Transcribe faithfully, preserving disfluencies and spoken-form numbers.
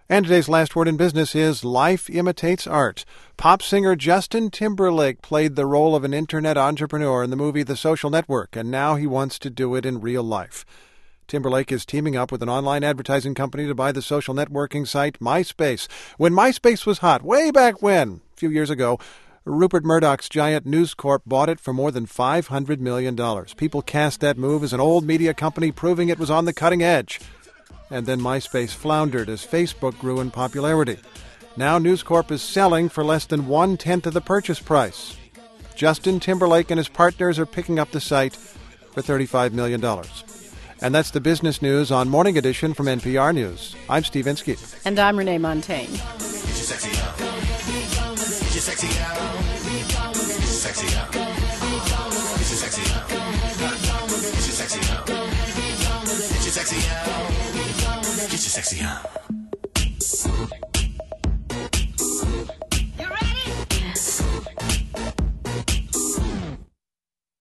And today's last word in business is life imitates art. Pop singer Justin Timberlake played the role of an internet entrepreneur in the movie The Social Network, and now he wants to do it in real life. Timberlake is teaming up with an online advertising company to buy the social networking site MySpace. When MySpace was hot, way back when, a few years ago, Rupert Murdoch's giant News Corp bought it for more than five hundred million dollars. People cast that move as an old media company proving it was on the cutting edge. And then MySpace floundered as Facebook grew in popularity. Now News Corp is selling for less than one-tenth of the purchase price. Justin Timberlake and his partners are picking up the site for thirty-five million dollars. And that's the business news on Morning Edition from N P R News. I'm Steve Inskeep. And I'm Renee Montaigne. Get your sexy on.